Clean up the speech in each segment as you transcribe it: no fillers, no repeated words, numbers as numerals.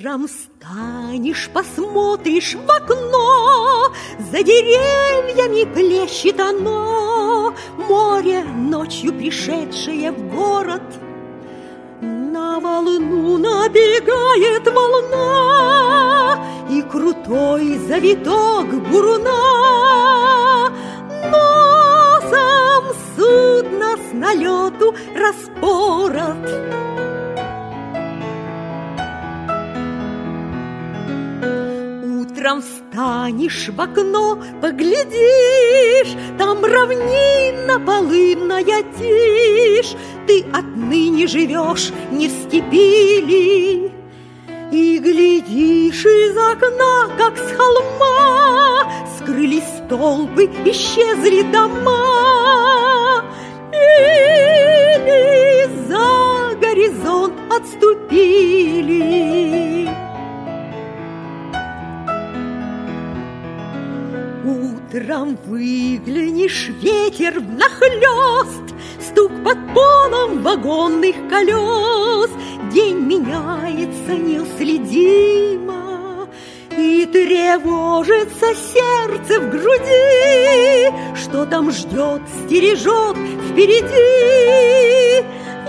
Утром встанешь, посмотришь в окно, за деревьями плещет оно, море, ночью пришедшее в город. На волну набегает волна, и крутой завиток буруна носом судно с налету распорот. Утром встанешь в окно, поглядишь, там равнина полынная тишь. Ты отныне живешь не в степи ли, и глядишь из окна, как с холма скрылись столбы, исчезли дома, или за горизонт отступили. Утром выглянешь, ветер внахлёст, стук под полом вагонных колес. День меняется неуследимо, и тревожится сердце в груди. Что там ждет, стережет впереди?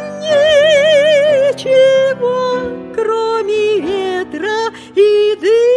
Ничего, кроме ветра и дыма.